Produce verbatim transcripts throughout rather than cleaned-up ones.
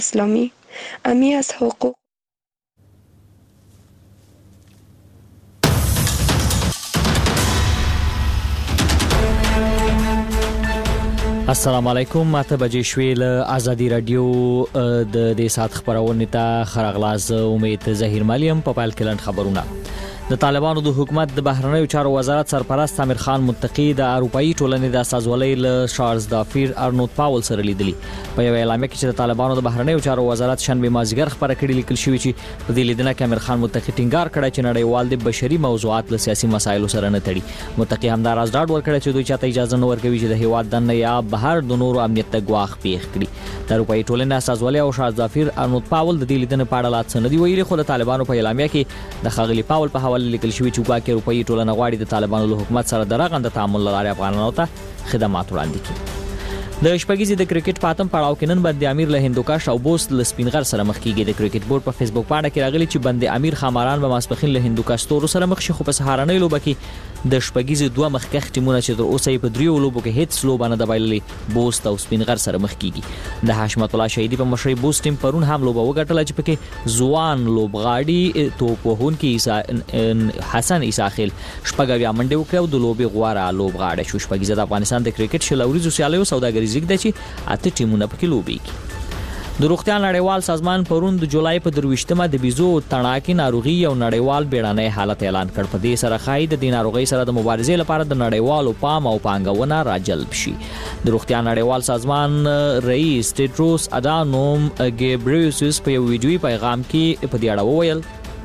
اسلامی امی از حقوق السلام علیکم. ماته بجې شوې له ازادي رادیو د دې سات خبرونه ته خرغلاز امید ظهیر ملیم په پایل کې لاند خبرونه. د طالبانو د حکومت د بهرنیو چارو وزارت سرپرست امیر خان متقی د اروپאי ټولنې د اساسولۍ له شارلز دافیر ارنولد پاول سره لیدلی. په یو اعلامیه کې چې د طالبانو د بهرنیو چارو وزارت شنبه مازیګر خبره کړې لیکل شوی چې په دې لیدنه کې امیر خان متقی ټینګار کړی چې نړیوال د بشري موضوعات له سیاسي مسایلو سره نه تړي. متقی همدار از ډاډ ورکړی چې دوی چاته اجازه نه ورکوي چې د هیواد دننه یا بهر د نورو امنیت ته ګواښ پیښ کړي. د اروپאי ټولنې اساسولۍ او شارلز دافیر ارنولد پاول د دې لیدنې په اړه لا څه نه دی ویلي، خو د طالبانو په اعلامیه کې د خاغلی پاول په حواله لیکل شوی چې کې اروپאי ټولنه غواړي د طالبانو له حکومت سره د رغنده تعامل لپاره افغانانو ته خدمات وړاندې کړي. د شپږیزې د کرکټ پاتم پړاو کې نن بند امیر له هندوکش او بوست له سپینغر سره مخ کیږي. د کرکټ بورډ په فیسبوک باندې کې راغلي چې بند امیر خاماران به ماسپخین له هندوکش تورو سره مخ شي، خو په سهارنۍ لوبه کې د شپږیزې دوه مخکخ ټیمونه چې تر اوسه په دریو لوبو کې هیڅ لوبه نه د بایللې بوست او سپینغر سره مخ کیږي. د حشمت الله شهیدی په مشرۍ بوست ټیم پرون هم لوبه وګټله چې پکې ځوان لوبغاړي توپ وهونکي حسن عیساخیل شپږاویا منډه وکړه او د لوبې غواره لوبغاړی شو. شپږیزه د افغانستان د کرکټ شلوريزو سیالیو سوداګریز لیګ د چې اته ټیمونه پکې لوبېږي. د روغتیا نړیوال سازمان پرون د جولای په درویشتمه د بیزو تڼاکې ناروغي یو نړیوال بیړنی حالت اعلان کړ. په دې سره ښایي د دې ناروغۍ سره د مبارزې لپاره د نړیوالو پام او پانګونه راجلب شي. د روغتیا نړیوال سازمان رئیس ټیډروس اډانوم ګیبریوسس په یو ویډیوي پیغام کې په دې اړه وویل: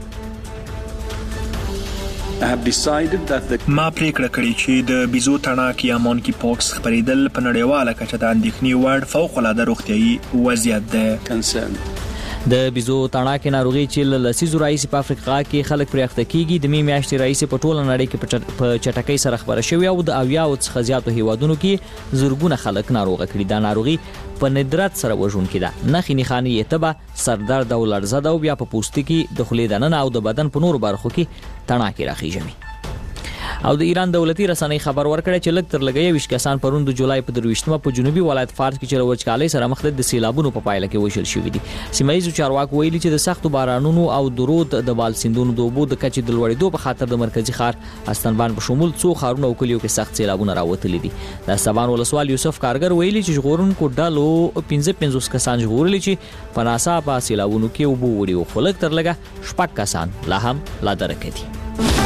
ما پریکړه کړې چې د بیزو تڼاکې یا مونکي پاکس خپرېدل په نړیواله کچه د اندېښنې وړ فوق العاده روغتیايي وضعیت ده. د بیزو تڼاکې ناروغي چې له لسیزو راهیسې په افریقا کې خلک پرې اخته کیږي د مې میاشتې راهیسې په ټوله نړۍ کې په چټکۍ سره خبره شوې او د اویاو څخه زیاتو هیوادونو کې زرګونه خلک ناروغه کړي. دا ناروغي په ندرت سره وژونکې ده. نښې نښانې یې تبه، سردرد او لړزه ده او بیا په پوستکي د خولې دننه او د بدن په نورو برخو کې تڼاکې راخیژوي. او د ایران دولتي رسنۍ خبر ورکړی چې لږ تر لږه یویشت کسان پرون د جولای په درویشتمه په جنوبي ولایت فارس کې چې له وچکالۍ سره مخ د سیلابونو په پایله کې وژل شوي دي. سیمه ییزو چارواکو ویلي چې د سختو بارانونو او درود د بال سیندونو د اوبو د کچې د لوړېدو په خاطر د مرکزي ښار استنبان په شمول څو ښارونو او کلیو کې سخت سیلابونه راوتلي دي. د استنبان ولسوال یوسف کارګر ویلي چې ژغورونکو ډلو پنځه پنځوس کسان ژغورلي چې په ناڅاپه سیلابونو کې اوبو وړي او خو لږ تر لږه شپږ کسان لا هم لا درکه دي.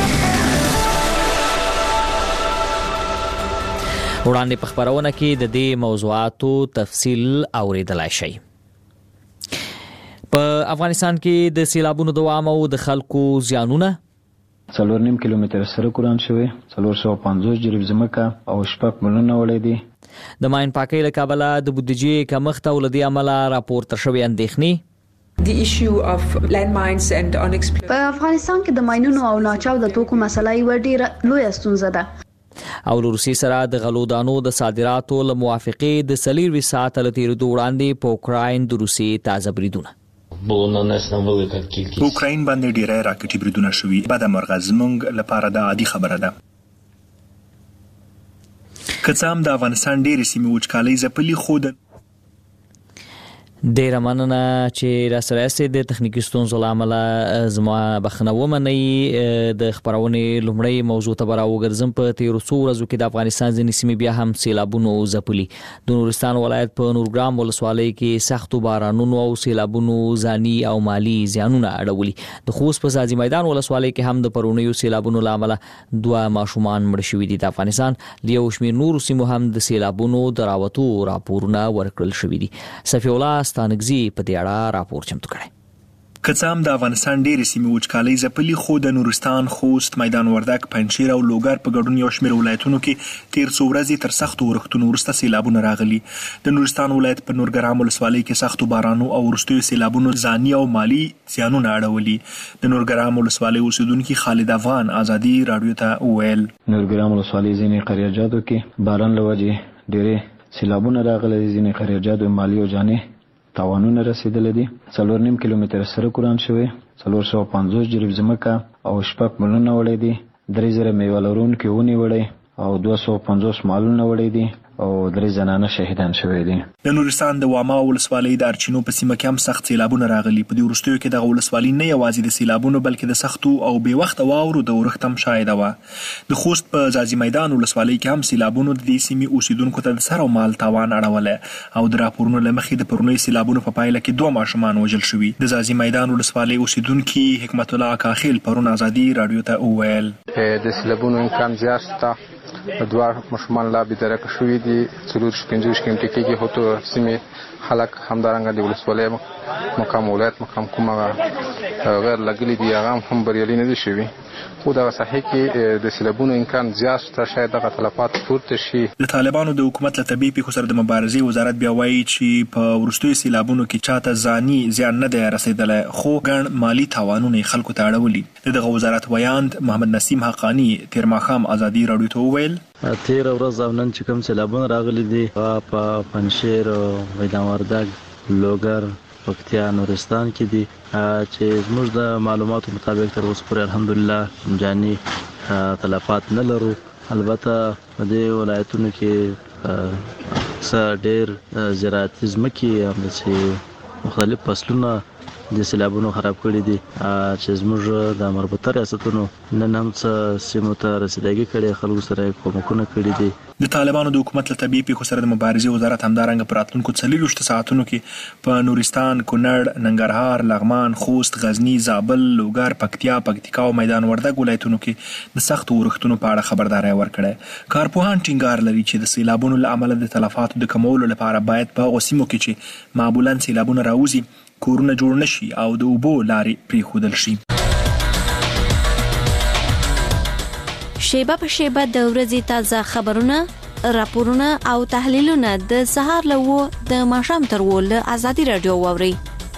وړاندې په خبرونه کې د دې موضوعاتو تفصیل اوریدلای شئ. په افغانستان کې د سیلابونو دوام او د خلکو زیانونه څلور نیم کیلومتر سره قران شوی، څلور سوه پنځوس جریب ځمکه او شپږ میلیونه وړي دي. د ماین پاکۍ له کبله د بودیجې کمښت او له دې امله راپورته شوې اندېښنې. The issue of landmines and unexploded. په افغانستان کې د ماینونو او ناچاو د توکو مسله یو ډېره لویه ستونزه ده. او له روسیې سره د غلو دانو د صادراتو له موافقې د څلورویشت ساعته له تېرېدو وړاندې په اوکراین د روسیې تازه بریدونه په اوکراین باندې ډېری راکټي بریدونه شوي. بده مرغه زموږ لپاره دا عادي خبره ده. که څه هم د افغانستان ډېرې سیمې وچکالۍ ځپلي، خو د ډیره مننه چې را سره یاستئ. د تخنیکي ستونزو له امله زما بخښنه ومنئ. د خپرونې لومړۍ موضوع ته به راوګرځم. په تېرو څو ورځو کې د افغانستان ځینې سیمې بیا هم سیلابونو ځپلي. د نورستان ولایت په نورګرام ولسوالۍ کې سختو بارانونو او سیلابونو ځاني او مالي زیانونه اړولي. د خوست په ځاځي میدان ولسوالۍ کې هم د پرونیو سیلابونو له امله دوه ماشومان مړه شوي دي. د افغانستان له یو شمېر نورو سیمو هم د سیلابونو د راوتو راپورونه ورکړل شوي دي. صفي الله ستانګزي په دې اړه راپور چمتو کړی. که څه هم د افغانستان ډېرې سیمې وچکالۍ ځپلي، خو د نورستان، خوست، میدان وردګ، پنجشیر او لوګر په ګډون یو شمېر ولایتونو کې تېر څو ورځې تر سختو اورښتونو وروسته سیلابونه راغلي. د نورستان ولایت په نورګرام ولسوالۍ کې سختو بارانو او وروستیو سیلابونو ځاني او مالي زیانونه اړولي. د نورګرام ولسوالۍ اوسیدونکي خالد افغان ازادي راډیو ته وویل: نورګرام ولسوالۍ ځینې قریاجاتو کې باران له وجې ډېرې سیلابونه راغلي. ځینې قریاجاتو مالي او جاني تاوانونه رسیدلي دي. څلور نیم کیلومتر سره قران شوی، څلور سوه پنځوس جریب ځمکه او شپږ میلیونه وړي دي. درې زره میوه لرونکي ونې وړي او دوه سوه پنځوس مالونه وړي دي او درې زنانه شهیدان شوي دي. د نورستان د واما ولسوالۍ د ارچینو په سیمه کې هم سخت سیلابونه راغلي. په دې وروستیو کې دغه ولسوالۍ نه یوازې د سیلابونو بلکې د سختو او بې وخته واورو د اورښت هم شاهده وه. د خوست په ځاځي میدان ولسوالۍ کې هم سیلابونو د دې سیمې اوسیدونکو ته د سر او مال تاوان اړولی او د راپورونو له مخې د پرونیو سیلابونو په پایله کې دوه ماشومان وژل شوي. د ځاځي میدان ولسوالۍ اوسیدونکي حکمت الله کاخیل پرون ازادي راډیو ته وویل د سیلابونو امکان زیات شته. دوه ماشومان لا بېدرکه شوي دي. څلور پنځه ویشت کېږي کېږي خو ته سیمې خلک همدارنګه د ولسوالۍ مقام ولایت مقام کوم غیر لګلي دي هغه هم بریالي نه دي شوي. خو دغه ساحې کې د سیلابونو امکان زیات شته. شاید دغه تلفات پورته شي. د طالبانو د حکومت له طبیعي پیښو سره د مبارزې وزارت بیا وایي چې په وروستیو سیلابونو کې چاته ځاني زیان نه دی رسېدلی خو ګڼ مالي تاوانونه یې خلکو ته اړولي. د دغه وزارت ویاند محمد نسیم حقانی تېر ماښام ازادي راډیو ته وویل تېره ورځ او نن چې کوم سیلابونه راغلي دي په پنجشیر او میدان وردګ لوګر پکتیا نورستان کې دي چې زموږ د معلوماتو مطابق تر اوسه پورې الحمدلله جاني تلفات نه لرو. البته په دې ولایتونو کې څه ډېر زراعتي ځمکې همداسې مختلف فصلونه د سیلابونو خراب کړي دي چې زموږ د مربوطه ریاستونو نن هم څه سیمو ته رسیدګي کړې خلکو سره کومکونه کړي دي. د طالبانو د حکومت له طبیعي پیښو سره د مبارزې وزارت همدارنګه په راتلونکو څلوېښتو ساعتونو کې په نورستان، کونړ، ننګرهار، لغمان، خوست، غزني، زابل، لوګر، پکتیا، پکتیکا او میدان وردګ ولایتونو کې د سختو اورښتونو په اړه خبرداری ورکړی. کارپوهان ټینګار لري چې د سیلابونو له امله د تلفاتو د کمولو لپاره باید په هغو سیمو کې چې معمولا سیلابونه راوځي کورونه جوړ نشي او د اوبو لارې پرېښودل شي. شیبه په شیبه د ورځې تازه خبرونه، راپورونه او تحلیلونه د سهار له اوو د ماښام تر اوو له ازادي راډیو واورئ.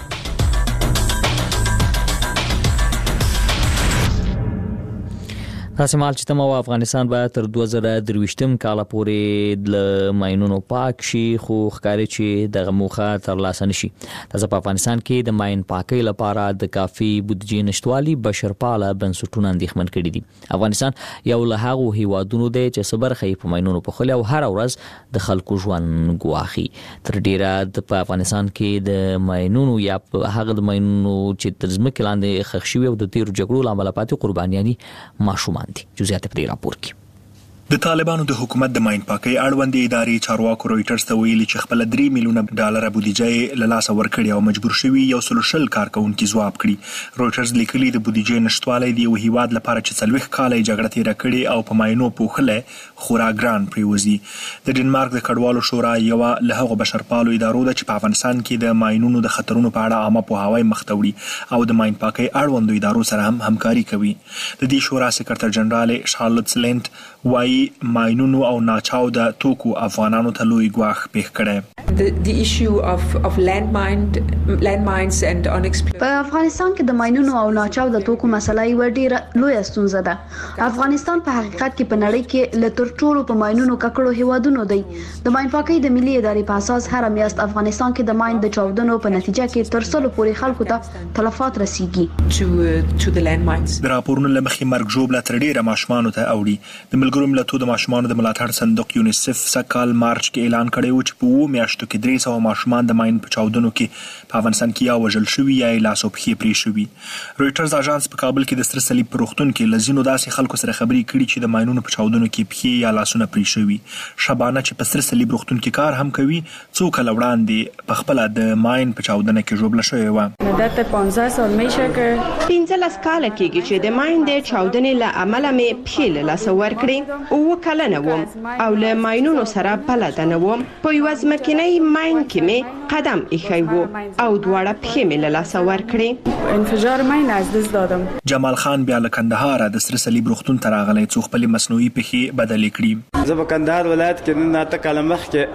تاسې مال چې تمه افغانستان باید تر دوه زره درویشتم کاله پورې له ماینونو پاک شي خو ښکاري چې دغه موخه ترلاسه نشي. تازه په افغانستان کې د ماین پاکۍ لپاره د کافي بودیجې نشتوالي بشرپاله بنسټونه اندېښمن کړي دي. افغانستان یو له هغو هیوادونو دی چې څه برخه یې په ماینونو پوښلي او هره ورځ د خلکو ژوند ګواښي. تر ډیره په افغانستان کې د ماینونو یا هغه د ماینونو چې تر ځمکې لاندې ښخ شوي او د تیرو جګړو له امله پاتې قربانیانې ماشومان دي. جزئیات په دې راپور کې. د طالبانو د حکومت د ماین پاکۍ اړوندې ادارې چارواکو رویټرز ته ویلي چې خپله درې میلیونه ډالره بودیجه یې له لاسه ورکړې او مجبور شوي یو سل شل کارکوونکي ځواب کړي. رویټرز لیکلي د بودیجې نشتوالی د یو هیواد لپاره چې څلوېښت کاله یې جګړه تېره کړې او په ماینو پوښلی خورا ګران پرېوځي. د ډنمارک د کډوالو شورا یوه له هغو بشرپالو ادارو ده چې په افغانستان کې د ماینونو د خطرونو په اړه عامه پوهاوی مخ ته وړي او د ماین پاکۍ اړوندو ادارو سره هم همکاري کوي. د دې شورا سکرټر جنرال شارلوټ سلینټ وایي ماینونو او ناچاوده توکو افغانانو ته لوی ګواښ پېښ کړی. The, the issue of, of landmine, landmines and unexploded. په افغانستان کې د ماینونو او ناچاوده توکو مسله یو ډیره لویه ستونزه ده. افغانستان په حقیقت کې په نړۍ کې له تر ټولو په ماینونو ککړو هیوادونو دی. د ماین پاکۍ د ملي ادارې په اساس هر میاشت افغانستان کې د ماین د چاودنو په نتیجه کې تر سلو پورې خلکو ته تلفات رسیږي. To, uh, to the landmines. د راپورونو له مخې مرګ ژوبله تر ډیره ماشومانو ته اوړي. د ملګرو ملتونو د ماشومانو د ملاتړ صندوق یونیسف سږ مارچ کې اعلان کړی و چې په اوو میاشتو کې درې سوه ماشومان د ماین په چاودنو کې په افغانستان کې یا وژل شوي یا یې لاس او پښې پرې شوي. رویټرز اژانس په کابل کې د سره صلیب په روغتون کې له ځینو داسې خلکو سره خبرې کړي چې د ماینونو په چاودنو کې پښې یا لاسونه پرې شوي. شبانه چې په سره صلیب روغتون کې کار هم کوي څو کاله وړاندې په خپله د ماین په چاودنه کې ژوبله شوې وه. مدت پانزده سال میشه که پنځلس کاله کېږي چې د ماین د چاودنې له امله مې پښې له لاسه ورکړې. اووه کلنه وم او له ماینونو سره بلده نه وم. په یوه ځمکنۍ ماین کې مې قدم ایښی و او دواړه پښې مې له لاسه ورکړې. انفجار ماین از دست دادم. جمال خان بیا له کندهاره د سره صلیب روغتون ته راغلی څو خپلې مصنوعي پښې بدلې کړي. زه په کندهار ولایت کې نن اته کاله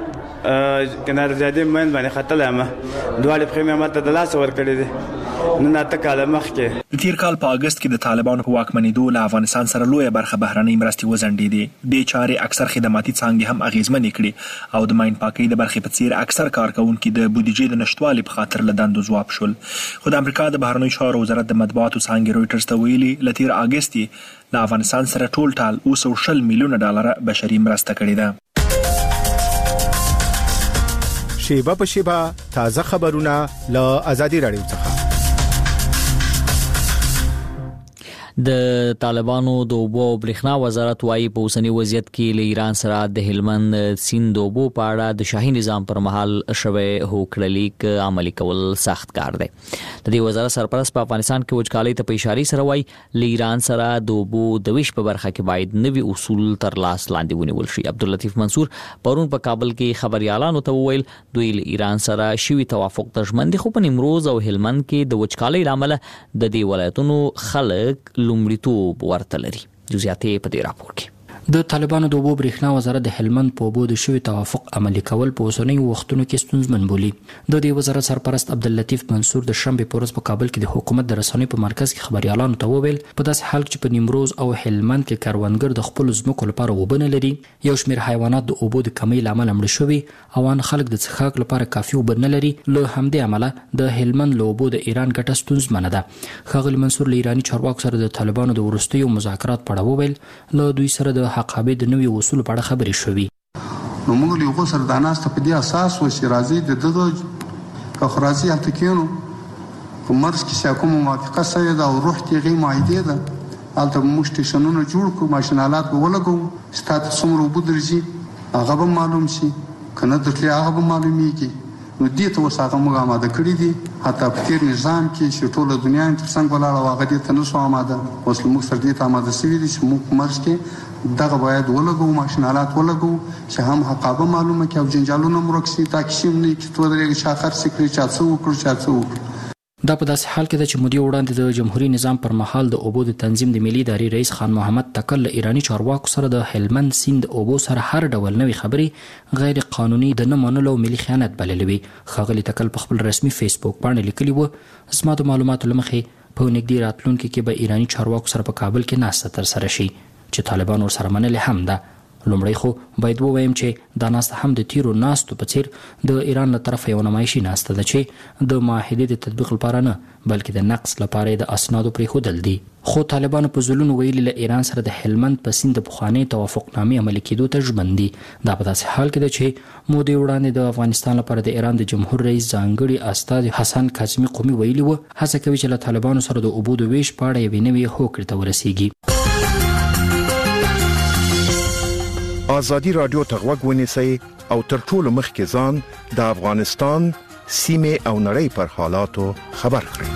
مخکې کنار زیادې ماین باندې ختلی یم. دواړې پښې مې ماته د لاسه ورکړې دي نن اته کاله مخکې. د تیر کال په اګست کې د طالبانو په واکمنېدو له افغانستان سره لویه برخه بهرنۍ مرستې وځنډېدې. دې چارې اکثر خدماتي څانګې هم اغېزمنې کړې او د ماین پاکۍ د برخې په څیر اکثر کارکوونکي د بودیجې د نشتوالي په خاطر له دندو ځواب شول. خو د امریکا د بهرنیو چارو وزارت د مطبوعاتو څانګې رویټرز ته ویلي له تیر اګست یې له افغانستان سره ټول ټال اوه سوه شل میلیونه ډالره بشري مرسته کړې ده. شیبه په شیبه تازه خبرونه له آزادي رادیو څخه. د طالبانو د اوبو او برېښنا وزارت وايي په اوسنی وضعیت کې له ایران سره د هلمند سیند د اوبو په اړه د شاهي نظام پر مهال شوی هوکړلیک عملي کول سخت کار دی. د دې وزارت سرپرست په افغانستان کې وچکالۍ ته په اشاره سره وايي له ایران سره د اوبو د ویش په برخه کې باید نوي اصول تر لاس لاندې ونیول شي. عبداللطیف منصور پرون په کابل کې خبريالانو ته وویل دوی له ایران سره شوی توافق ته ژمن دي، خو په نیمروز او هلمند کې د وچکالۍ لامل د دې ولایتونو خلک لومړیتوب ورته لري. جزئیات په دې راپور کې. د طالبانو د اوبو برېښنا وزارت د هلمند په اوبو د شوی توافق عملي کول په اوسنیو وختونو کې ستونزمن بولي. د دې وزارت سرپرست عبداللطیف منصور د شنبې په ورځ په کابل کې د حکومت د رسنیو په مرکز کې خبريالانو ته وویل په داسې حال کې په نیمروز او هلمند کې کروندګر د خپل ځمکو لپاره اوبه نه لري، یو شمېر حیوانات د اوبو د کمی لامل مړه شوي او ان خلک د څښاک لپاره کافي اوبه نه لري. له همدې امله د هلمند له اوبو د ایران ګټه ستونزمنه ده. ښاغلي منصور له ایراني چارواکو سره د طالبانو د وروستیو مذاکرات په اړه وویل له دوی سره د حقابې د نوي اصول په اړه خبرې شوې. نو موږ له غوسر د ناسته په دې اساس و چې راځي د دغه که راځي هلته کېنو په مرز کې چې کومه موافقه سوې ده او روح کې هغې معاهدې ده هلته به موږ سټیشنونه جوړ کړو، ماشینالات به ولګوو، ستا ته څومره اوبه درځي هغه به معلوم شي، که نه درتلې هغه به معلومیږي. نو دې ته اوس هغه موږ اماده کړي دي. حتی په تېر نظام کې چې ټوله دنیا یې تر څنګ ولاړه وه هغه دې ته نه شو اماده، اوس له موږ سره دې ته اماده شوي دي چې موږ په مرز کې دغه باید ولګو، ماشینالات ولګو چې هم حقابه معلومه کړي او جنجالونه مو ورک شي، تاکي شي نه چې تو درېږي چا خرڅ کړي، چا څه وکړو، چا څه وکړو. دا په داسې حال کې ده چې مودې وړاندې د جمهوریت نظام پر مهال د اوبو د تنظیم د ملي ادارې رئیس خان محمد تکل له ایراني چارواکو سره د هلمند سیند اوبو سره هر ډول نوې خبرې غیر قانوني د نه منلو او ملي خیانت بللې وي. ښاغلي تکل په خپل رسمي فیسبوک باندې لیکلي و زما د معلوماتو له مخې په نږدې راتلونکي کې به ایراني چارواکو سره په کابل کې ناسته ترسره شي چې طالبان ورسره منلې هم ده. لومړی خو باید ووایم چې دا ناسته هم د تیرو ناستو په څیر د ایران له طرفه یو نمایشي ناسته ده چې د معاهدې د تطبیق لپاره نه بلکې د نقص لپاره د اسنادو پرېښودل دي. خو طالبانو په ځلونو ویلي له ایران سره د هلمند په سیند د پخوانۍ توافقنامې عملي کېدو ته ژمن دي. دا په داسې حال کې ده چې مودې وړاندې د افغانستان لپاره د ایران د جمهور رئیس ځانګړي استازي حسن کاظمي قومي ویلي و هڅه کوي چې له طالبانو سره د اوبو د ویش په اړه یوې نوې هوکړې ته ورسیږي. آزادي رادیو ته غوږ ونیسئ او تر ټولو مخکې ځان د افغانستان سیمې او نړۍ پر حالاتو خبر کړئ.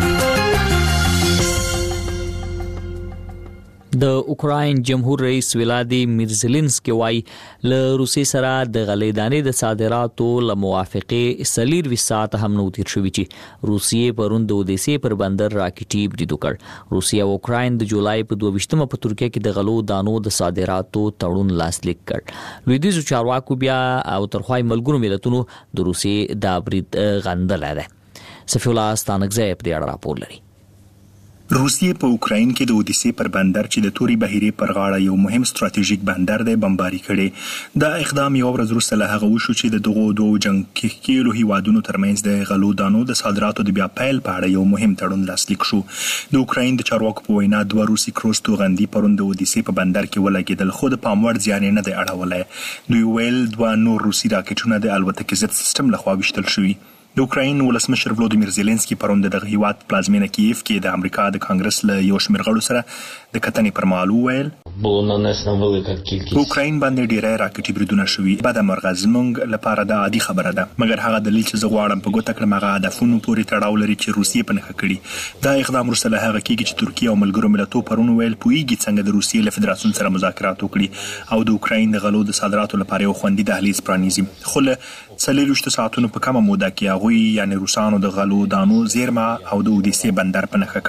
د اوکراین جمهور رئیس ولادیمیر زيلنسکي وايي له روسي سره د غلې دانې د صادراتو له موافقه سلیر وسات هم نو تیر شوې چې روسیې پرون د اودیسې پر بندر راکټي بریدو کړ. روسیا او اوکراین د جولای په دوه په ترکیه کې د غلو دانو د صادراتو تړون لاسلیک کړ. لویدیځو چارواکو بیا او ترخوای ملګرو ملتونو د روسي د برید غندل ده. صفی الله ستانکزی په دې اړه راپور لري. روسیې په اوکراین کې د اودیسې پر بندر چې د توري بهیرې پر غاړه یو مهم ستراتیژیک بندر دی بمباري کړي. دا اقدام یو ورځ وروسته له هغه وشو چې د دغو دوه جنګ کېلو هیوادونو ترمنځ د غلو دانو د صادراتو د بیا پیل په اړه یو مهم تړون لاسلیک شو. د اوکراین د چارواکو په وینا دوه روسي کروز توغندي پرون د اودیسې په بندر کې ولګېدل، خو د پام وړ زیان نه دی اړولی. دوی ویل دوه نور روسي راکټونه د الوتکې ضد سیستم لخوا ویشتل شوي. د اوکراین ولسمشر ولودیمیر زيلنسکي پرون د دغه هیواد پلازمینه کیف کې د امریکا د کانګرس له یو شمېر غړو سره د کتنې پر مهال وویل په اوکراین باندې ډیری راکټي بریدونه شوي. بده مرغه زموږ لپاره دا عادي خبره ده، مګر هغه دلیل چې زه غواړم په ګوته کړم هغه هدفونو پورې تړاو لري چې روسیې په نښه کړي. دا اقدام وروسته له هغه کېږي چې ترکیه او ملګرو ملتونو پرون ویل پوهیږي څنګه د روسیې له فدراسیون سره مذاکرات وکړي او د اوکراین د غلو د صادراتو لپاره یو خوندي دهلیز پرانیزي. خو له څلوېښتو ساعتونو په کمه موده کې هغوی یعنې روسانو د غلو دانو زیرمه او د اودیسې بندر په نښه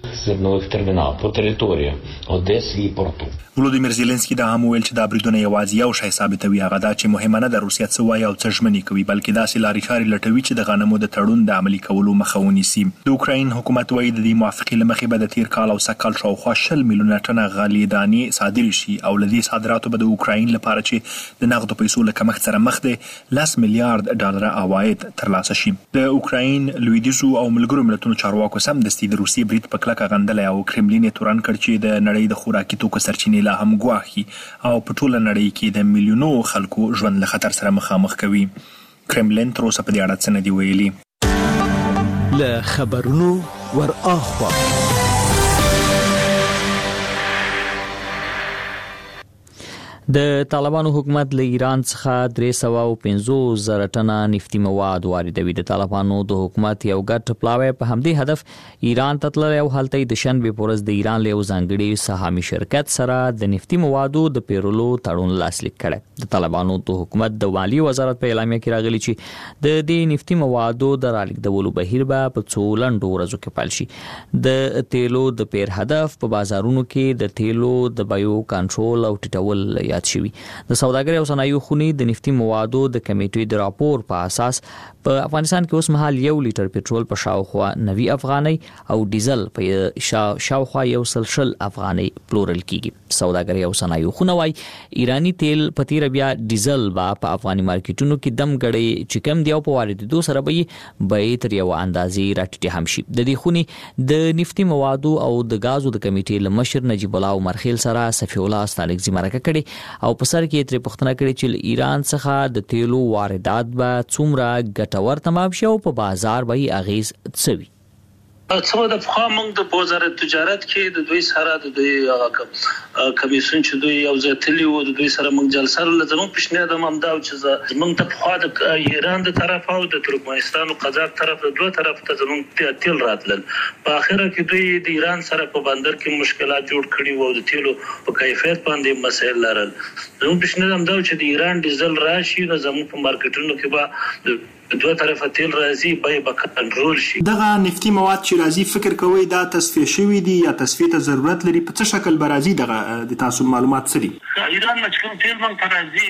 کړ. ولودیمیر زيلنسکي دا هم ویل چې دا بریدونه یوازې یو شی ثابتوي، هغه دا چې مهمه نه ده روسیه څه وایي او څه ژمنې کوي، بلکې داسې لارې چارې لټوي چې د غنمو د تړون د عملي کولو مخه ونیسي. د اوکراین حکومت وایي د دې موافقې له مخې به د تیر کال او سږ کال شاوخوا شل میلیونه ټنه غلې دانې صادرې شي او له دې صادراتو به د اوکراین لپاره چې د نغدو پیسو له کمښت سره مخ دی لس میلیارډ ډالره عواید ترلاسه شي. د اوکراین لویدیځو او ملګرو ملتونو چارواکو سمدستي د روسیې برید په کلکه غندلی او کرملین یې تورن کړ چې د نړۍ د خوراکي توکو سرچینې لا هم ګواښي او په ټوله نړۍ کې د میلیونو خلکو ژوند له خطر سره مخامخ کوي. کرملین تر اوسه په دې اړه څه نه دی ویلي. له خبرونو ور اخوا د طالبانو حکومت له ایران څخه درې سوه او پنځوس زره ټنه نفتي مواد واردوي. د طالبانو د حکومت یو ګډ پلاوی په همدې هدف ایران ته تللی او هلته د شنبې په ورځ د ایران له یو ځانګړي سهامي شرکت سره د نفتي موادو د پیرلو تړون لاسلیک کړی. د طالبانو د حکومت د مالیې وزارت په اعلامیه کې راغلی چې د دې نفتي موادو د رالیږدولو بهیر به په څو لنډو ورځو کې پیل شي. د تیلو د پیر هدف په بازارونو کې د تیلو د بیو کنټرول او ټیټول شوی. د سوداګرۍ او صنایعو خونې د نفتي موادو د کمیټې د راپور په اساس په افغانستان کې اوس مهال یو لیټر پټرول په شاوخوا نوي افغانۍ او ډیزل په شاوخوا یو سل شل افغانۍ پلورل کیږي. سوداګرۍ او صنایعو خونه وايي ایرانی تیل په تیر بیا ډیزل با په افغاني مارکیټونو کې دم غړي چې کم دی او په واردېدو سره به به تر یو اندازې راټیټه هم شي. د دې خونې د نفتي موادو او د غازو د کمیټې لمشر نجیب الله مرخیل سره صفی الله استانکزی مرکه کړي او په سر کې تر پښتنه کړي چې ایران څخه د تیلو واردات به څومره ګټور تمام شي او په بازار به یې اغیز څوي. څه د خو موږ د وزارت تجارت کې د دوی سره د دوی کمیسیون چې دوی یو ځتلی وو د دوی سره موږ جلسه لزمون پښنه د ممدا او چې موږ ته خو د ایران د طرف او د ترکمنستان او قزاق طرف د دوه طرف ته زموږ تیل راتلل. په اخره کې دوی د ایران سره په بندر کې مشکلات جوړ کړي وو د تیلو په کیفیت باندې مسایل لرل. زموږ پښنه د ممدا چې د ایران ډیزل راشي نو زموږ په مارکیټونو کې به دوه طرفه تیل راځي به به کنټرول شي. دغه نفتي مواد چې راځي فکر کوي دا تصفیه شوی دي یا تصفیه ته ضرورت لري په څه شکل به راځي دغه د تاسو معلومات څه دي؟ ایران نه کوم تیل مونږ ته راځي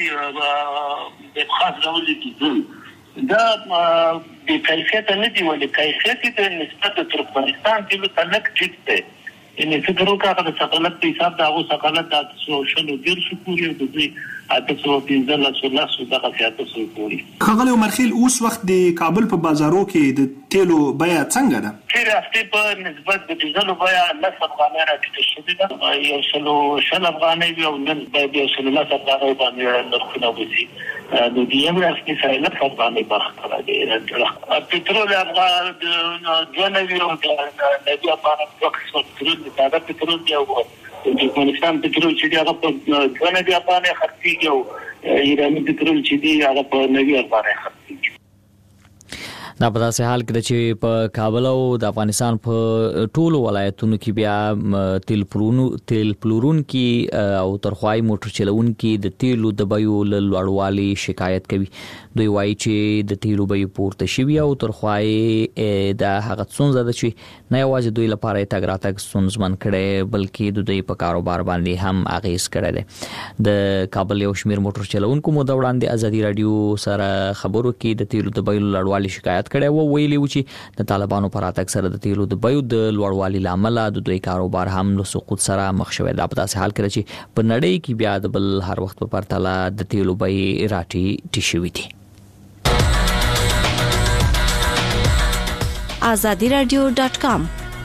د خاص ډول ډیزل دا د کیفیت نه دی ولې کیفیت د نسبت د ترکمنستان تیل ته نه ټیټ دی. ان فکر وکړه د سقلت په حساب دا او سقلت د څو شنو ډیر شو پورې د دې اته سو پنځه لسو لسو دغه سیاست سو پورې. خغل مرخیل اوس وخت د کابل په بازارو کې د تیلو بیه څنګه ده؟ تیر هفته په نسبت د ډیزل بیه لس افغانۍ راټیټه شوې ده. یو سلو شل افغانۍ او نن به یو سلو لس افغانۍ باندې نرخونه وځي. د دې هم راځي چې لس افغانۍ برخه راځي. پټرول افغان د جنوي او د نبي افغان وکړو دا د پټرول دی او د افغانستان پټرول چې دی هغه په جنوي افغان خرڅيږي او ایراني پټرول چې دی هغه په نوي افغان خرڅيږي. دا په داسې حال کې چې په کابل او د افغانستان په ټولو ولایتونو کې بیا تیل پلورونو تیل پلورونکي او ترخوای موټر چلوونکي د تیلو د بیو له لوړوالي شکایت کوي. دوی وایي چې د تیلو بیې پورته شوي او ترخوای د هغه څونځه ده چې نه یوازې دوی لپاره یې تګ راتګ ستونزمن کړی بلکې د دوی په کاروبار باندې هم اغیز کړی دی. د کابل یو شمېر موټر چلوونکو مو د وړاندې ازادي راډیو سره خبرو کې د تیلو د بیو لوړوالي شکایت کړی و. ویلي و چې د طالبانو پر راتګ سره د تیلو د بیو د لوړوالي لامل د دوی کاروبار هم له سقوط سره مخ شوی. دا په داسې حال کې چې په نړۍ کې بیا د بل هر وخت په پرتله د تیلو بیې راټیټې شوې دي. azadi radio dot com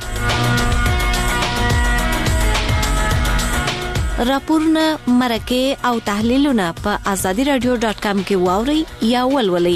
راپورونه مرکه او تحلیلونه په azadi radio dot com کې واوري یا ولولئ.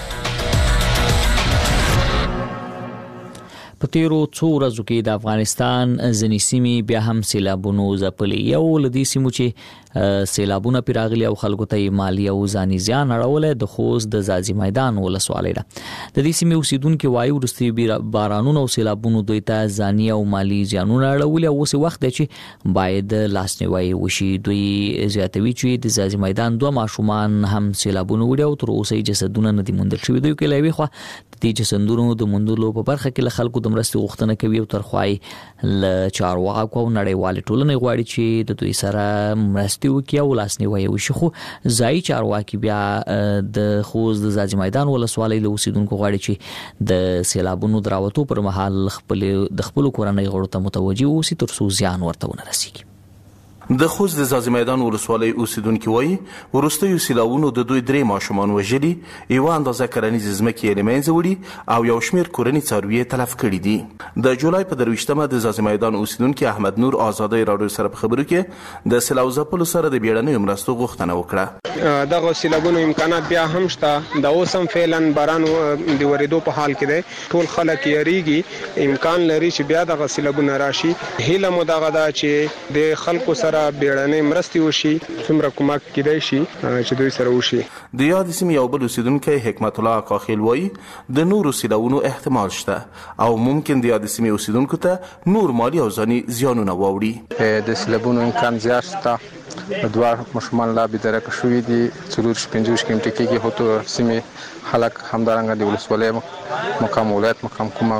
په تیرو څو ورځو کې د افغانستان ځینې سیمې بیا هم سیلابونو ځپلي. یو له دې سیمو چې سیلابونه پرې راغلي او خلکو ته یې مالي او ځاني زیان اړولی د خوست د ځاځي میدان ولسوالۍ ده. د دې سیمې اوسیدونکي وایي وروستي بارانونو او سیلابونو دوی ته ځاني او مالي زیانونه اړولي او اوس وخت دی چې باید لاسنیوی وشي. دوی زیاتوي چې د ځاځي میدان دوه ماشومان هم سیلابونو وړي او تر اوسه یې جسدونه نه دي موندل شوي. دوی کې له یوې خوا د جسدونو د موندلو په برخه کې له خلکو د مرستې غوښتنه کوي او ترخوای له چارواکو او نړیوالې ټولنې غواړي چې د دوی سره مرستې وکړي او لاسنیوی وشي. خو ځایي چارواکي بیا د خوست د ځاځي میدان ولسوالۍ له اوسیدونکو غواړي چې د سیلابونو د راوتو پر مهال خپل د خپل کورنۍ غړو ته متوجي اوسي تر څو زیان ورته ونه رسیږي. د خوست د ځاځي میدان ولسوالۍ اوسیدونکي وایي وروستیو سیلاوونو د دوی درې ماشومان وژلي، یوه اندازه کرنیزې ځمکې یې له منځه وړي او یو شمېر کورني څاروي یې تلف کړي دي. د جولای په درویشتمه د ځاځي میدان اوسیدونکي احمد نور ازادۍ راډیو سره په خبرو کې د سیلاب ځپلو سره د بیړنیو مرستو غوښتنه وکړه. دغه سیلابونو امکانات بیا هم شته، د اوس هم فعلا باران د ورېدو په حال کې دی. ټول خلک یریږي، امکان لري چې بیا دغه سیلابونه راشي. هیله مو دغه ده چې د خلکو سره بیړنۍ مرستې وشي، څومره کومک کیدای شي چې دوی سره وشي. د یادې سیمې یو بل اوسیدونکی حکمت الله کاخیل وایي د نورو سیلاوونو احتمال شته او ممکن د یادې سیمې اوسیدونکو ته نور مالي او ځاني زیانونه واوړي. د سیلابونو امکان زیات شته. دوه ماشومان لا بېدرکه شوي دي، څلور پنځه ویشت کېږي کېږي هوتو سیمې خلک همدارنګه د ولسوالۍ مقام ولایت مقام کومه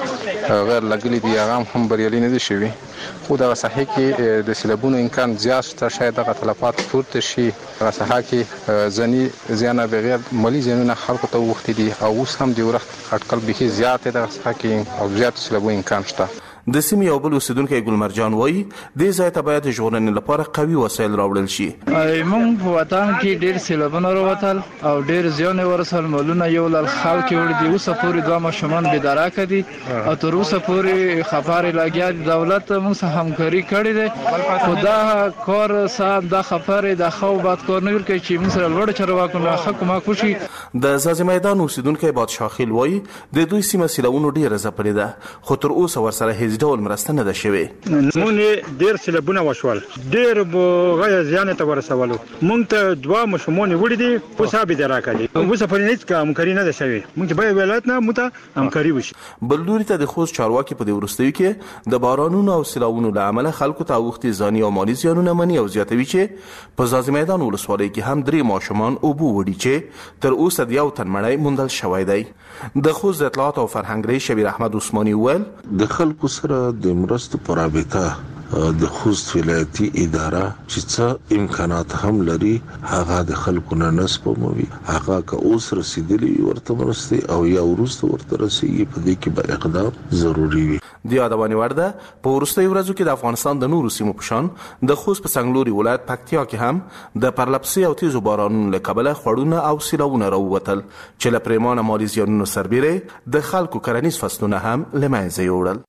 غیر لګلي دي، هغه هم بریالي نه دي شوي. خو دغه ساحې کې د سیلابونو امکان زیات شته، شاید دغه تلفات پورته شي. دغه ساحه کې ځاني زیانه بغیر مالي زیانونه خلکو ته اوښتي دي او اوس هم د ورښت اټکل بیخي زیات دی دغه ساحه کې او زیات سیلابونو امکان شته. د سیمې یو بل اوسیدونکی ګلمرجان وایي دې ځای ته باید د ژغورنې لپاره قوي وسایل راوړل شي. موږ په وطن کې ډېر سیلابونه راوتل او ډېر زیان یې ورسول. مالونه یو لړ خلک یې وړي دي. اوسه پورې دوه ماشومان بېدرکه دي او تر اوسه پورې خبرې لګیا دي. دولت موږ سره همکاري کړې ده، خو دا کار صاحب دا خبرې د ښه بد کار نه ورکوي چې موږ سره لوړ چارواکو نه ښه کومک وشي. د ځاځي میدان اوسیدونکی بادشاه خیل وایي د دوی سیمه سیلاوونو ډېره ځپلې ده، خو تر اوسه ورسره هیڅ ډول مرسته نه ده شوې. مونږ ډېر سیلابونه وشول، ډېر غیا زیان ته ورسولو. مونږ ته دوه ماشومان وړي دي، اوس بېدرکه دي. اوس په هیڅ همکاري نه ده شوې. مونږ ته باید ولایت نه مو ته همکاري وشي. بل لوري ته د خوست چارواکي په دې وروستیو کې د بارانونو او سیلاوونو له امله خلکو ته اوښتي ځاني او مالي زیانونه مني او زیاتوي چې په ځاځي میدان ولسوالۍ کې هم درې ماشومان اوبو وړي چې تر اوسه د یو تن مړی موندل شوی دی. د خوست د اطلاعات او فرهنګ رئیس شبیر احمد عثماني وویل د خلکو سره د مرستو په رابطه د خوست ولایتي اداره چې څه امکانات هم لري هغه د خلکو نه نه سپموي. هغه که اوس رسیدلی ورته مرستې او یا وروسته ورته رسیږي، په دې کې به اقدام ضروري وي. د یادونې وړ ده په وروستیو ورځو کې د افغانستان د نورو سیمو په شان د خوست په څنګلوري ولایت پکتیا کې هم د پرلپسې او تیزو بارانونو له کبله خوړونه او سیلاوونه راووتل چې له پرېمانه مالي زیانونو سربیره د خلکو کرنیز فصلونه هم له منځه یوړل.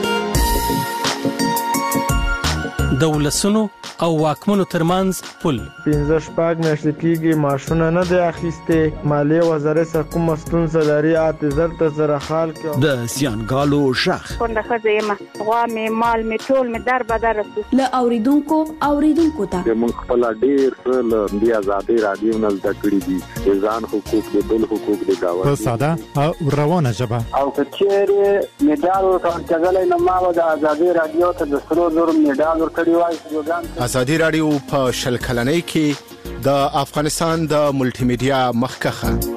د ولسونو او واکمنو ترمنځ پل پنځه شپږ میاشتې کېږي ماشونه نه دی اخیستې. مالیې وزارت څخه کومه ستونزه لري اته زر ته زره خال کې د زیانګالو غږ کونډه ښځه یم، غوا مې مال مې ټول مې در بدر رسو. له اوریدونکو اوریدونکو ته موږ خپل ډېر څه له دې ازادۍ راډیو نه زده کړي دي، د ځان حقوق د بل حقوق د گاونډي په ساده او روانه ژبه. او که چېرې میډال ورته ورکړلی نو ما به د ازادۍ راډیو ته د سرو زرو میډال ورکړی وای. ازادي راډیو په شل کلنۍ کې د افغانستان د ملټي میډیا مخکخه.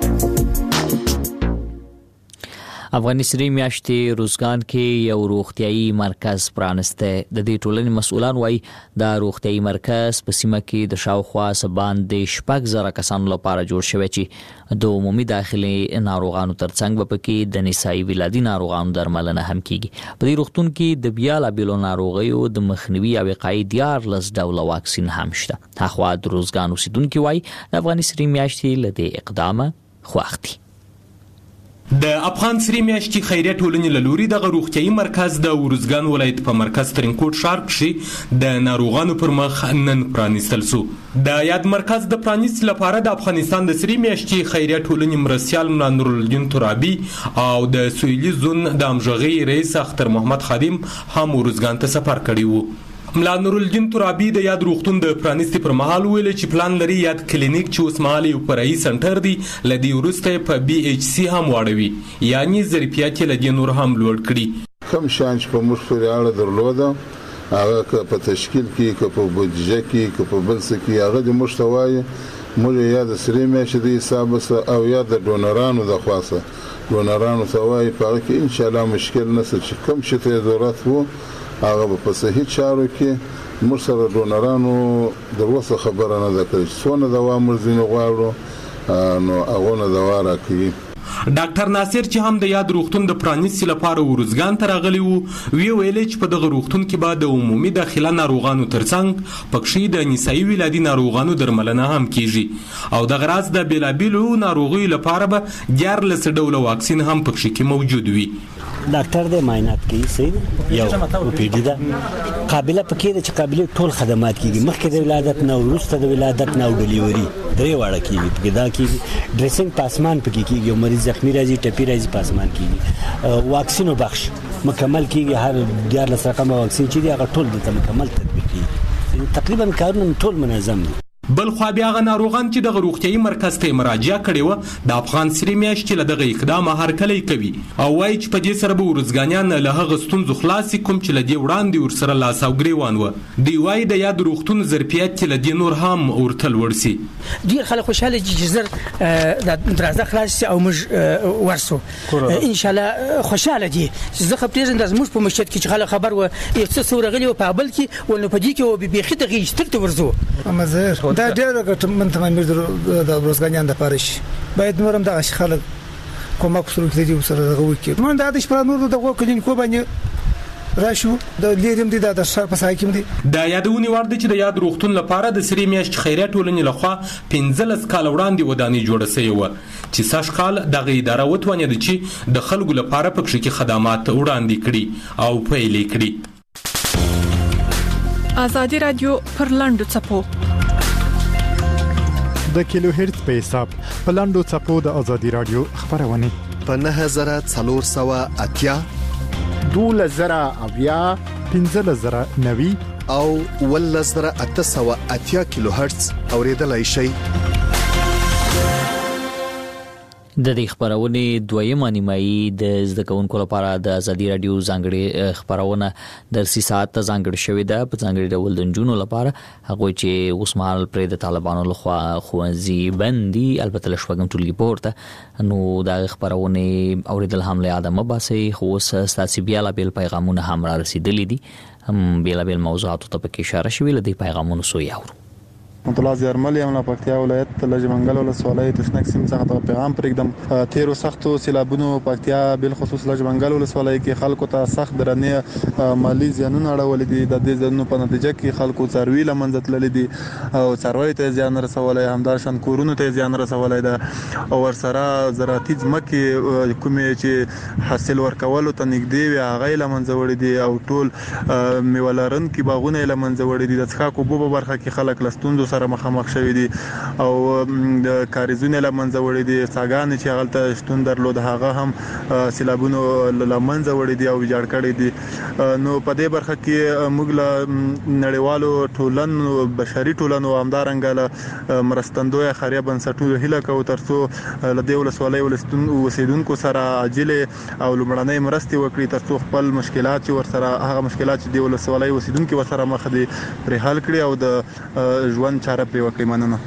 افغانستان میاشتې روزګان کې یو روغتيایي مرکز پرانسته. د دې ټولنې مسؤلان وایي دا روغتيایي مرکز په سیمه کې د شاوخوا سبان د شپږ زره کسانو لپاره جوړ شوی چې د عمومي داخلي ناروغانو ترڅنګ به پکې د نسایي ولادي ناروغانو درملنه هم کیږي. په دې روغتون کې د بیاله بیلو ناروغیو د مخنیوي او وقایې دیارلس ډوله واکسین هم شته. هغه د روزګان اوسیدونکو وایي د افغانستان میاشتې له دې اقدامه خوښ دي. د افغان سری میاشتې خیریه ټولنې له لوري دغه روغتیایي مرکز د ورزګان ولایت په مرکز ترینکوټ ښار کښې د ناروغانو پر مخ نن پرانیستل سو. د یاد مرکز د پرانیست لپاره د افغانستان د سری میاشتې خیریه ټولنې مرستیال ملا نورالدین ترابي او د سویلي زون د همغږۍ رئیس اختر محمد خادم هم ورزګان ته سفر کړی وو. ملا نورالدین ترابي د یاد روغتون د پرانیستي پر مهال ویل چې پلان لري یاد کلینیک چې اوس مهال یو فرعي سنټر دی لدی ورسته په بي ایچ سی هم واړوي، یعنی ظرفیت یې لدی نور هم لوړ کړي. کوم شان چې په موږ پورې اړه درلوده هغه که په تشکیل کې که په بودجه کې که په بل څه کې هغه د موږ ته وایي موږ یا د سرې میاشتې د حساب او یا د ډونرانو د خواسه ډونرانو ته وایي په هغه کې انشاءالله مشکل نشته چې کوم شي ته ضرورت وو هغه په صحیح چارو کې موږ سره ډونرانو د وسه خبره نه ده کړې څونه دوا موږ ځینې غواړو نو هغه نه دوا راکوي. ډاکټر ناصر چې هم د یاد روغتون د پرانیستي لپاره ورزګان ته راغلی وو وی ویل چې په دغه روغتون کې به د عمومي داخله ناروغانو ترڅنګ پکښې د نسایي ولادي ناروغانو درملنه هم کیږي او د غراض د بیلابیلو ناروغیو لپاره به دیارلس ډوله واکسین هم پکښې کې موجود وي. ډاکټر د معاینات کوي صحیح یو اوپیډي ده قابله پکې ده چې قابله ټول خدمات کیږي مخکې د ولادت نه وروسته د ولادت نه او ډلیوري درې واړه کیږي پکې دا کیږي ډریسینګ پاسمان پکې کیږي او مریض زخمی راځي ټپي راځي پاسمان کیږي واکسینو بخش مکمل کیږي هر دیارلس رقم واکسین چې دی هغه ټول د مکمل تطبیق کیږي تقریبا کارونه ټول منظم دي. بل خو بیا غ ناروغان چې دغه روغتيایي مرکز ته مراجعه کړې و د افغان سری میاشتې له دغه اقدام هرکلی کوي او وایي چې په دې سره به ورزګانیان له هغه ستونزو خلاص کوم چې له دې وړاندې ورسره لاس او ګریوان و دی وایي د یاد روغتون ظرفیت چې له دې نور هم ورتل ورسي. ډیر خلک خوشاله دي چې زر د درازه خلاص او موږ ورسو ان شاء الله خوشاله دي چې زه خپل د زموږ په مشهد کې چې خلک خبر و یو څه سورغلی او په بل کې ولنو په دې کې او به بيخي ته غیشتل ته ورزو امزه دا ډېر ګټه من ته مې د روزګانیان د پارش باید نورم د خلک کومک سره کړي سره دغه وکړي من دا د شپه نور دغه کلینیکو باندې راشو د لیرم دي د شر په ساکم دي د یادونی ورده چې د یاد روغتون لپاره د سری میاشت خیرات ټولنې لخوا پنځلس کال وړاندې ودانۍ جوړه شوې و چې ساش کال دغه اداره وتوانید چې د خلکو لپاره پکښې کې خدمات وړاندې کړي او پیل کړي. آزادی رادیو پر لاندو چپو د کیلو هرتز په حساب په لاندو چپو د آزادی رادیو خبرونه په نه هزار څلور سوه اتیا دوله زره اویا پنځه زره نوي او ول زره اته سوه اتیا کیلو هرتز اوریدلای شي. د دې خبرونه دویمه نیمایي د زده کوونکو لپاره د ازادي رادیو ځانګړي خبرونه درسي ساعت ته ځانګړي شوې ده په ځانګړي ډول د جنونو لپاره هغه چې اوس مهال پر د طالبانو لخوا خوځي بندي البته لښوګم ټولګي پورته نو دا خبرونه اوریدل هم له ادمه باسي خو ساسي بیا لا بیل پیغامونه هم را رسیدلې دي هم بیل بیل موضوعات ته پکې اشاره شوې لدی پیغامونو سو یاورو. مطلع زیرمل یم له پکتیا ولایت لجمنګل ولسوالۍ تشنک سیم څخه ته پیغام پرېږدم تیرو سختو سیلابونو پکتیا بل خصوص لجمنګل ولسوالۍ کې خلکو ته سخت درنه مالی زیانونه اړولې دي د دې زیانونو په نتیجه کې خلکو څاروي لمنځه تللې دي او څاروي ته زیان رسولای همدارشان کورونو ته زیان رسولای ده او ورسره زراعتي ځمکې کومې چې حاصل ورکولو ته نږدې وي هغه لمنځه وړي دي او ټول میولارن کې باغونه لمنځه وړي دي د څښاک اوبو په برخه کې خلک لستوندو سره مخامخ شوي دي او د کاریزونو لمنځه وړي دي څاګانې چې هغه شتون درلود هغه هم سیلابونو لمنځه وړي دي او ویجاړ کړي دي. نو په دې برخه کې موږ له نړیوالو ټولنو بشري ټولنو همدارنګه له مرستندوی خیریه بنسټونو هیله کوو ترڅو له دې ولسوالۍ اوسیدونکو سره عاجل او لومړنۍ مرستې وکړي ترڅو خپل مشکلات چې ورسره هغه مشکلات چې د ولسوالۍ اوسیدونکو ورسره مخ دي پرې حل کړي او د ژوند چاره پرې وکړي. مننه.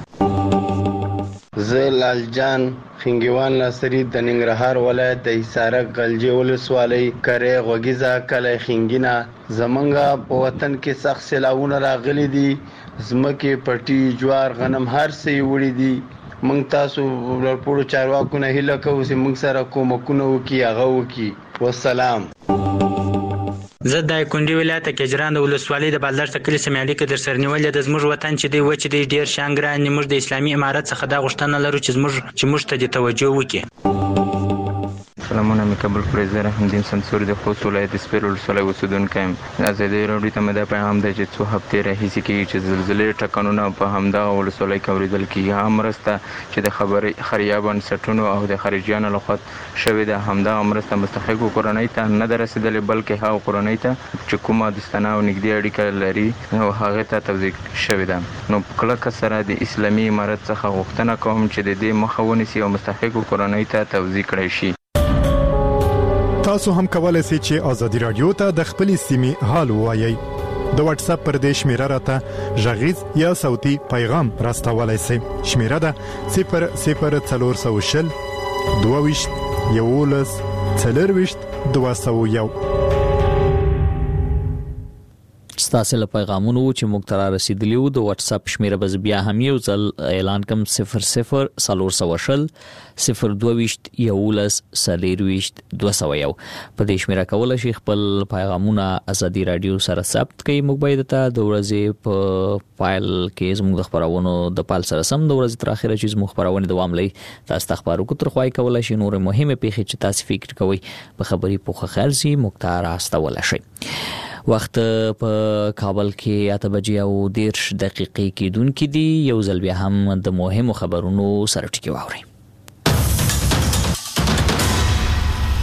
زه لالجان خنګوان ناصری د ننګرهار ولایت د حصار غلجی ولسوالۍ کری غوګیزه کله خنګینا زمونږه په وطن کې سخت سیلاونه راغلي دي زمکه پټي جوار غنم هر څه وړي دي مونږ تاسو ورپورو چارواکو نه هیله کوو چې مونږ سره کومکونه وکړي هغه وکړي. والسلام. زه د کونډي ولایت کجران د ولسوالۍ د بالدار تکلی سمعلي کې در سرنیول د زموږ وطن چې دی و چې دی ډیر شانګران موږ د اسلامي امارت څخه دا غوښتنه لرو چې زموږ چې موږ ته د توجه وکړي. سلامونه مې قبل فریزر همدین سمسور د خوست ولایت سپیر ولسوالۍ اوسیدونکی یم. ازادي راډیو ته مې دا پیغام دی چې څو هفتې راهیسې کېږي چې زلزلې ټکانونه په همدغه ولسوالۍ کې اورېدل کېږي. هم مرسته چې د خبرې خیریه بنسټونو او د خارجیانو لخوا شوې ده همدغه مرسته مستحقو کورنۍ ته نه ده رسېدلې بلکې هغه کورنۍ ته چې کومه دوستانه او نږدې اړیکه لري او هغې ته توضیح شوې ده. نو په کلکه سره د اسلامي امارت څخه غوښتنه کوم چې د دې مخه ونیسي او مستحقو کورنۍ ته توضیح کړی شي. تاسو هم کولای شئ چې آزادي رادیو ته د خپلې سیمې حال ووایئ. د واتس اپ پر دې شمیره راته ژغیز یا صوتي پیغام راستولای شئ. شمیره ده صفر صفر څلور سوه شل دوه ویشت یولس څلور ویشت دوه سوه یو. ستاسو له پیغامونو چې موږ ته رسیدلی وو د واتس اپ شمیره بز بیا هم یو ځل اعلان کوم صفر صفر صفر صفر صفر دویشت یولس سلیرویشت دو سو یو په دې شمیره کول شي خپل پیغامونه ازادي رادیو سره ثبت کړئ. موږ باید ته د ورځې په فایل کې زموږ د خبرونو د پال سره سم د ورځې تر اخره چې زموږ خبرونه دوام لري تاسو ته خبرو کو تر خوای کول شي نور مهمه پیښې چې تاسو فکر کوئ په خبري پوخه خالصي مختار استول شي. وخت په کابل کې اته بجې او دیرش دقیقې کې دونکې دي. یو ځل بیا هم د مهمو خبرونو سره ټکی واوري.